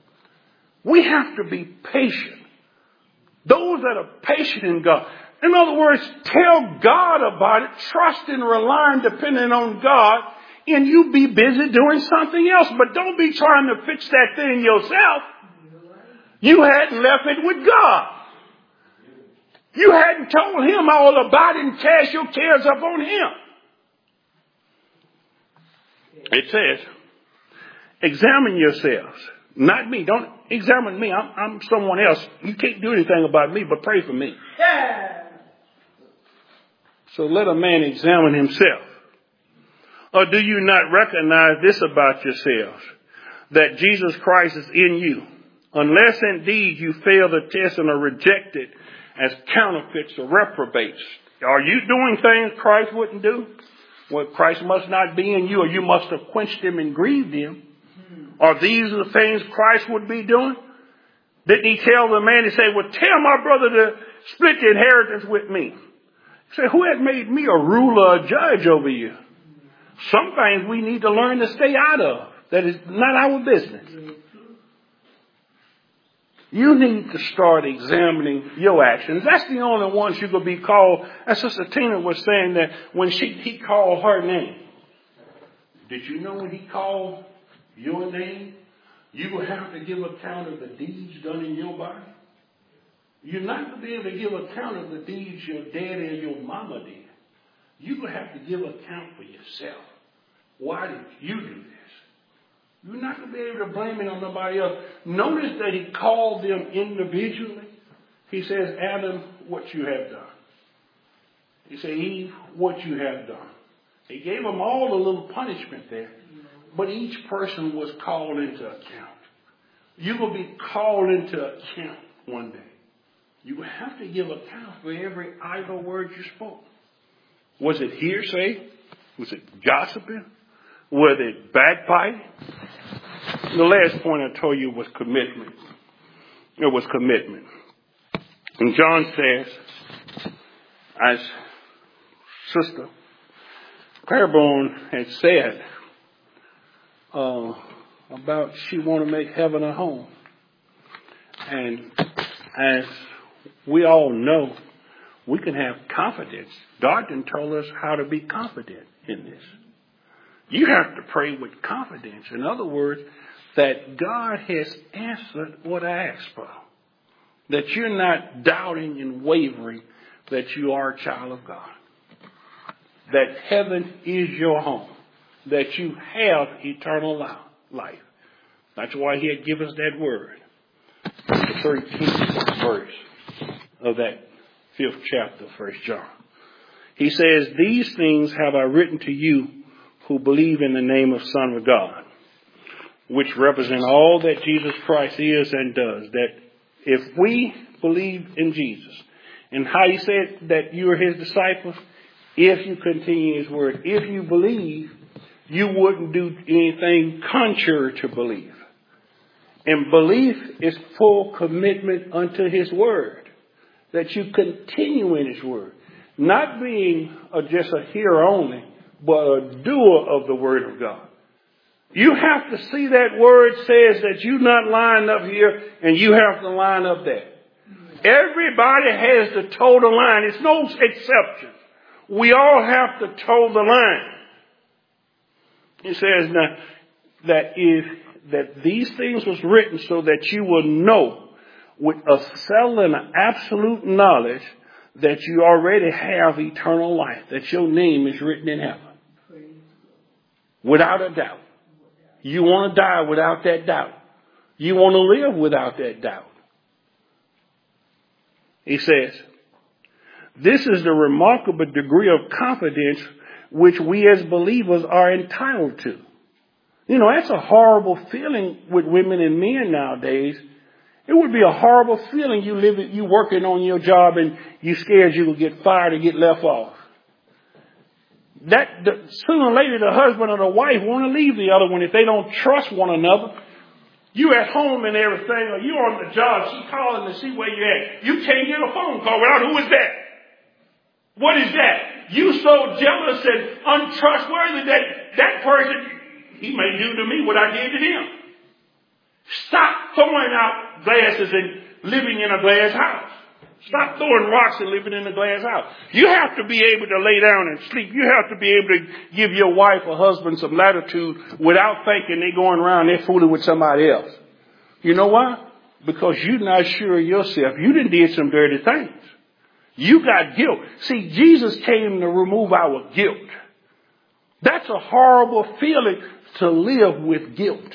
We have to be patient. Those that are patient in God. In other words, tell God about it, trust and rely and depending on God, and you be busy doing something else. But don't be trying to fix that thing yourself. You hadn't left it with God. You hadn't told him all about it and cast your cares up on him. It says, examine yourselves. Not me. Don't examine me. I'm, I'm someone else. You can't do anything about me, but pray for me. Yeah. So let a man examine himself. Or do you not recognize this about yourselves? That Jesus Christ is in you. Unless indeed you fail the test and are rejected as counterfeits or reprobates. Are you doing things Christ wouldn't do? Well, Christ must not be in you, or you must have quenched him and grieved him. Are these the things Christ would be doing? Didn't he tell the man, he said, well, tell my brother to split the inheritance with me. He said, who has made me a ruler, a judge over you? Some things we need to learn to stay out of. That is not our business. You need to start examining your actions. That's the only ones you could be called. As Sister Tina was saying that when she he called her name. Did you know when he called your name, you will have to give account of the deeds done in your body? You're not going to be able to give account of the deeds your daddy and your mama did. You will have to give account for yourself. Why did you do this? You're not going to be able to blame it on nobody else. Notice that he called them individually. He says, Adam, what you have done. He said, Eve, what you have done. He gave them all a little punishment there. But each person was called into account. You will be called into account one day. You will have to give account for every idle word you spoke. Was it hearsay? Was it gossiping? Was it backbiting? The last point I told you was commitment. It was commitment. And John says, as Sister Claiborne had said, uh, about she want to make heaven a home. And as we all know, we can have confidence. God done told us how to be confident in this. You have to pray with confidence. In other words, that God has answered what I asked for. That you're not doubting and wavering that you are a child of God. That heaven is your home. That you have eternal life. That's why he had given us that word. The thirteenth verse of that fifth chapter of First John. He says, these things have I written to you who believe in the name of Son of God, which represent all that Jesus Christ is and does. That if we believe in Jesus, and how he said that you are his disciples, if you continue his word, if you believe, you wouldn't do anything contrary to belief. And belief is full commitment unto his word. That you continue in his word. Not being a, just a hearer only, but a doer of the word of God. You have to see that word says that you're not lined up here and you have to line up there. Everybody has to toe the line. It's no exception. We all have to toe the line. It says now that if that these things was written so that you will know with a settled and absolute knowledge that you already have eternal life, that your name is written in heaven. Without a doubt. You want to die without that doubt. You want to live without that doubt. He says, this is the remarkable degree of confidence which we as believers are entitled to. You know, that's a horrible feeling with women and men nowadays. It would be a horrible feeling you live, you working on your job and you scared you will get fired or get left off. That the, sooner or later the husband or the wife want to leave the other one if they don't trust one another. You at home and everything, or you on the job, she calling to see where you're at. You can't get a phone call without who is that? What is that? You so jealous and untrustworthy that that person, he may do to me what I did to them. Stop throwing out glasses and living in a glass house. Stop throwing rocks and living in a glass house. You have to be able to lay down and sleep. You have to be able to give your wife or husband some latitude without thinking they're going around, they're fooling with somebody else. You know why? because you're not sure of yourself. You done did some dirty things. You got guilt. See, Jesus came to remove our guilt. That's a horrible feeling to live with guilt.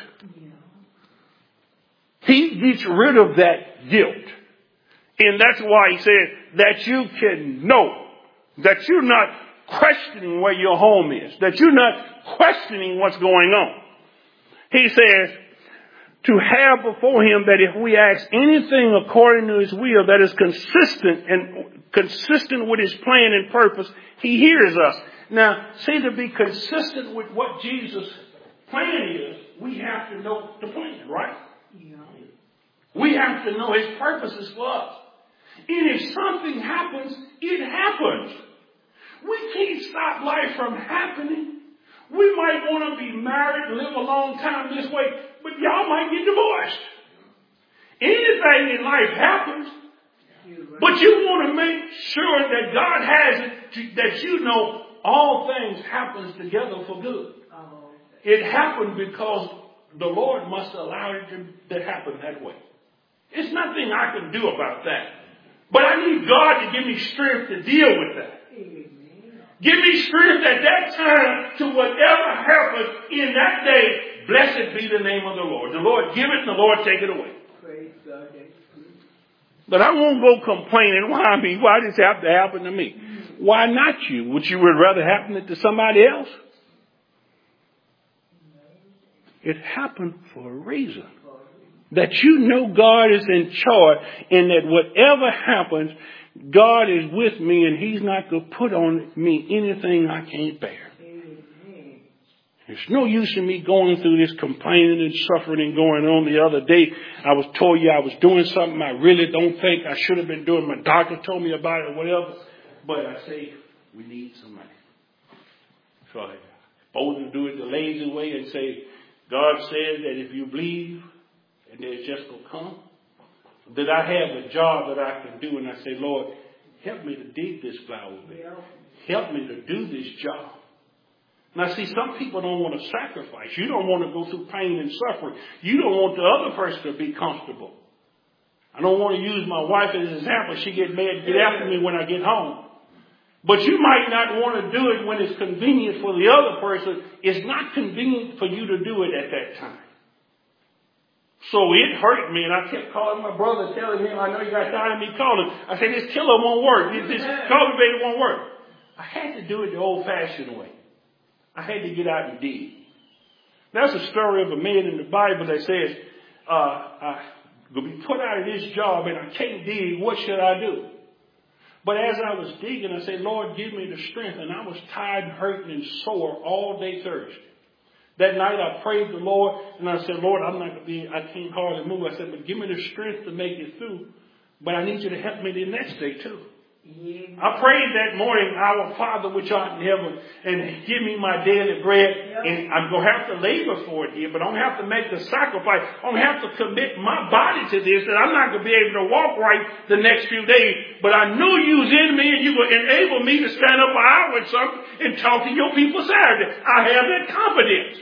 He gets rid of that guilt. And that's why he said that you can know that you're not questioning where your home is, that you're not questioning what's going on. He says to have before him that if we ask anything according to his will that is consistent and consistent with his plan and purpose, he hears us. Now, see, to be consistent with what Jesus' plan is, we have to know the plan, right? Yeah. We have to know his purposes for us. And if something happens, it happens. We can't stop life from happening. We might want to be married and live a long time this way, but y'all might get divorced. Anything in life happens, but you want to make sure that God has it, to, that you know all things happen together for good. It happened because the Lord must allow it to, to happen that way. There's nothing I can do about that. But I need God to give me strength to deal with that. Give me strength at that time to whatever happens in that day. Blessed be the name of the Lord. The Lord give it and the Lord take it away. Praise God. But I won't go complaining. Why me? Why does this have to happen to me? Why not you? Would you rather happen it to somebody else? It happened for a reason. That you know God is in charge and that whatever happens, God is with me and he's not going to put on me anything I can't bear. There's no use in me going through this complaining and suffering and going on. The other day, I was told you I was doing something I really don't think I should have been doing. My doctor told me about it or whatever. But I say, we need some money. So I supposed to do it the lazy way and say, God said that if you believe, and it's just going to come, that I have a job that I can do. And I say, Lord, help me to dig this flower bed. Help me to do this job. Now, see, some people don't want to sacrifice. You don't want to go through pain and suffering. You don't want the other person to be comfortable. I don't want to use my wife as an example. She get mad, get after me when I get home. But you might not want to do it when it's convenient for the other person. It's not convenient for you to do it at that time. So it hurt me, and I kept calling my brother, telling him, I know you got tired of me calling. I said, this killer won't work. This cultivator won't work. I had to do it the old-fashioned way. I had to get out and dig. That's a story of a man in the Bible that says, uh, I'm going to be put out of this job, and I can't dig. What should I do? But as I was digging, I said, Lord, give me the strength. And I was tired, hurting, and sore all day Thursday. That night I prayed the Lord and I said, Lord, I'm not going to be, I can't hardly move. I said, but give me the strength to make it through. But I need you to help me the next day too. Yeah. I prayed that morning, our Father which art in heaven, and give me my daily bread. Yep. And I'm going to have to labor for it here, but I don't have to make the sacrifice. I don't have to commit my body to this, that I'm not going to be able to walk right the next few days. But I knew you was in me and you would enable me to stand up an hour or something and talk to your people Saturday. I have that confidence.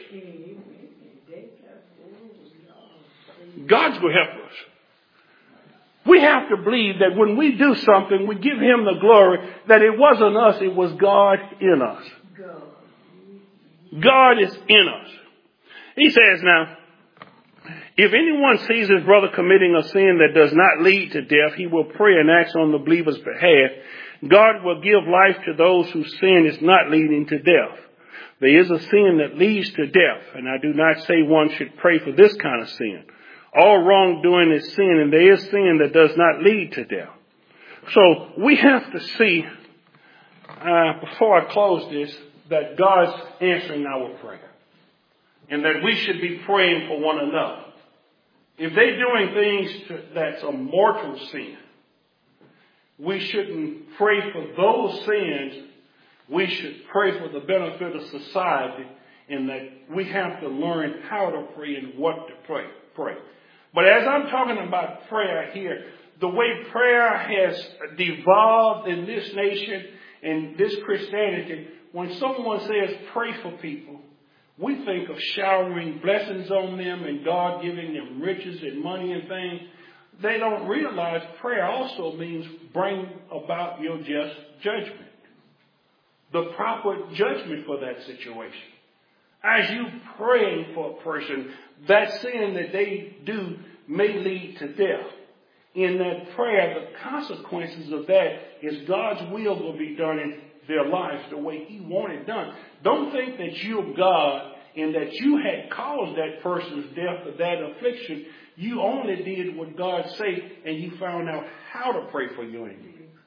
God's going to help us. We have to believe that when we do something, we give him the glory, that it wasn't us, it was God in us. God is in us. He says now, if anyone sees his brother committing a sin that does not lead to death, he will pray and act on the believer's behalf. God will give life to those whose sin is not leading to death. There is a sin that leads to death, and I do not say one should pray for this kind of sin. All wrongdoing is sin, and there is sin that does not lead to death. So we have to see, uh, before I close this, that God's answering our prayer. And that we should be praying for one another. If they're doing things to, that's a mortal sin, we shouldn't pray for those sins. We should pray for the benefit of society, and that we have to learn how to pray and what to pray. pray. But as I'm talking about prayer here, the way prayer has devolved in this nation and this Christianity, when someone says pray for people, we think of showering blessings on them and God giving them riches and money and things. they don't realize prayer also means bring about your just judgment. The proper judgment for that situation. As you praying for a person, that sin that they do may lead to death. In that prayer, the consequences of that is God's will will be done in their lives the way He wanted done. Don't think that you're God and that you had caused that person's death or that affliction. You only did what God said, and you found out how to pray for your enemy.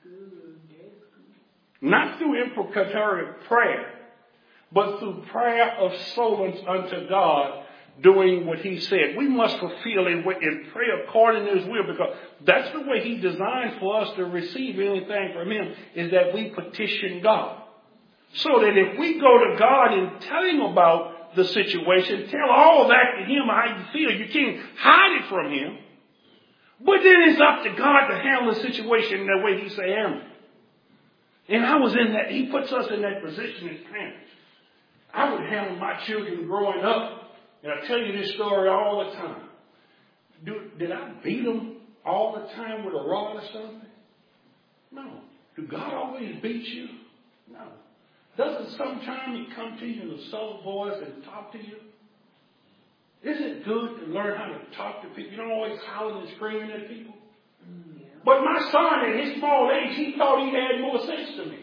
Not through imprecatory prayer, but through prayer of solence unto God, doing what He said. We must fulfill and pray according to His will, because that's the way He designed for us to receive anything from Him, is that we petition God. So that if we go to God and tell Him about the situation, tell all that to Him how you feel, you can't hide it from Him. But then it's up to God to handle the situation the way He say handle it. And I was in that, He puts us in that position as parents. I would handle my children growing up, and I tell you this story all the time. Do, did I beat them all the time with a rod or something? No. Do God always beat you? No. Doesn't sometimes He come to you in a soft voice and talk to you? Isn't it good to learn how to talk to people? You don't always hollering and screaming at people. But my son, at his small age, he thought he had more sense than me.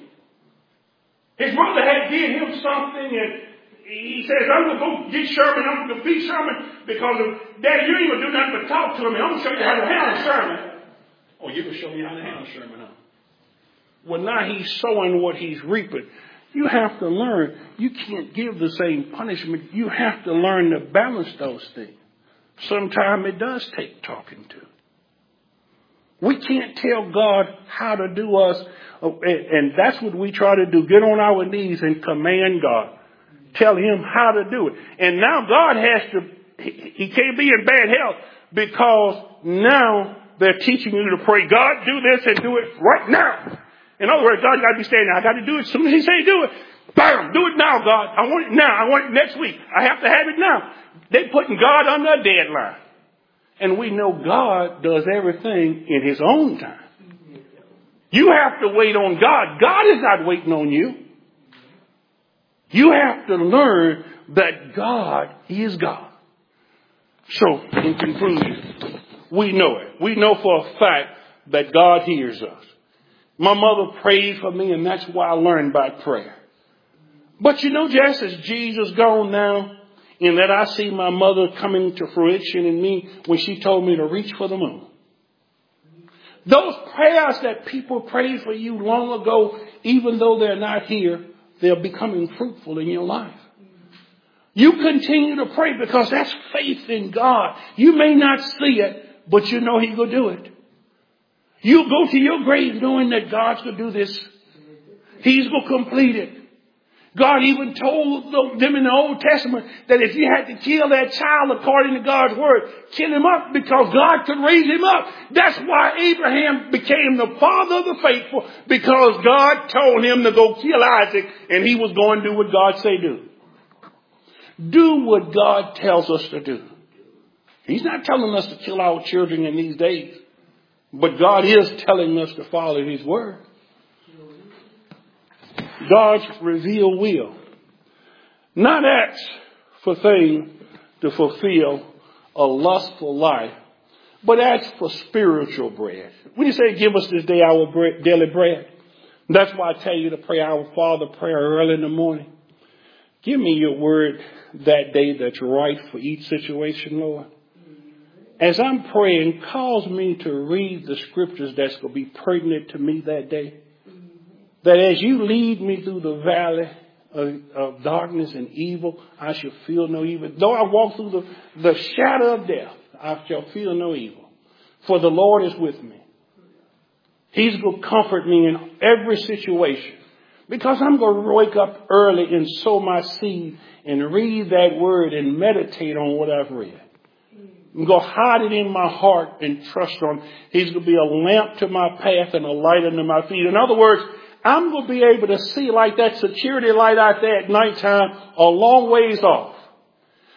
His mother had given him something, and he says, I'm going to go get Sherman, I'm going to beat Sherman, because of, Daddy, you ain't going to do nothing but talk to him, and I'm going to show you how to handle Sherman. Oh, you're going to show me how to handle Sherman, huh? Well, now he's sowing what he's reaping. You have to learn. You can't give the same punishment. You have to learn to balance those things. Sometimes it does take talking to. We can't tell God how to do us. And that's what we try to do. Get on our knees and command God. Tell Him how to do it. And now God has to, He can't be in bad health, because now they're teaching you to pray. God, do this and do it right now. In other words, God got to be saying, I got to do it as soon as He say do it. Bam, do it now, God. I want it now. I want it next week. I have to have it now. They're putting God under a deadline. And we know God does everything in His own time. You have to wait on God. God is not waiting on you. You have to learn that God is God. So, in conclusion, we know it. We know for a fact that God hears us. My mother prayed for me, and that's why I learned by prayer. But you know, just as Jesus gone now, in that I see my mother coming to fruition in me when she told me to reach for the moon. Those prayers that people prayed for you long ago, even though they're not here, they're becoming fruitful in your life. You continue to pray, because that's faith in God. You may not see it, but you know He will do it. You go to your grave knowing that God's going to do this. He's going to complete it. God even told them in the Old Testament that if you had to kill that child according to God's word, kill him up, because God could raise him up. That's why Abraham became the father of the faithful, because God told him to go kill Isaac, and he was going to do what God say do. Do what God tells us to do. He's not telling us to kill our children in these days, but God is telling us to follow His word. God's revealed will. Not ask for things to fulfill a lustful life, but ask for spiritual bread. When you say, give us this day our bread, daily bread, that's why I tell you to pray our Father prayer early in the morning. Give me your word that day that's right for each situation, Lord. As I'm praying, cause me to read the scriptures that's going to be pertinent to me that day. That as you lead me through the valley of, of darkness and evil, I shall feel no evil. Though I walk through the, the shadow of death, I shall feel no evil. For the Lord is with me. He's going to comfort me in every situation. Because I'm going to wake up early and sow my seed and read that word and meditate on what I've read. I'm going to hide it in my heart and trust on. He's going to be a lamp to my path and a light unto my feet. In other words, I'm going to be able to see like that security light out there at nighttime a long ways off.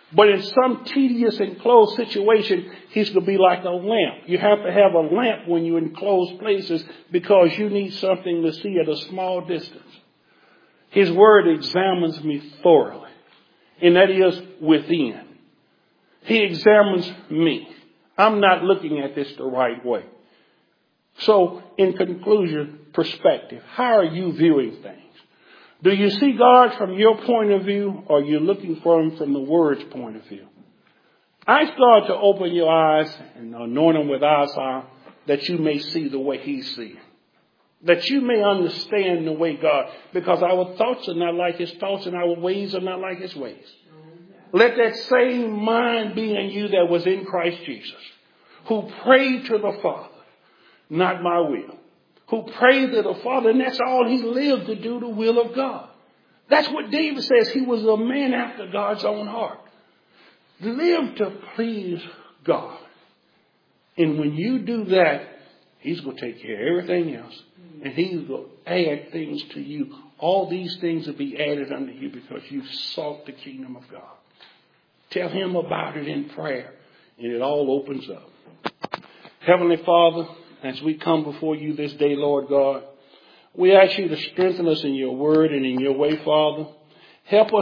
But in some tedious enclosed situation, he's going to be like a lamp. You have to have a lamp when you're in closed places because you need something to see at a small distance. His word examines me thoroughly, and that is within. He examines me. I'm not looking at this the right way. So, in conclusion, perspective. How are you viewing things? Do you see God from your point of view, or are you looking for him from the word's point of view? Ask God to open your eyes and anoint them with eyesight that you may see the way he sees. That you may understand the way God, because our thoughts are not like his thoughts and our ways are not like his ways. Let that same mind be in you that was in Christ Jesus, who prayed to the Father, not my will. Who prayed to the Father, and that's all he lived to do, the will of God. That's what David says. He was a man after God's own heart. Live to please God. And when you do that, he's going to take care of everything else. And he's going to add things to you. All these things will be added unto you because you've sought the kingdom of God. Tell him about it in prayer, and it all opens up. Heavenly Father, as we come before you this day, Lord God, we ask you to strengthen us in your word and in your way, Father. Help us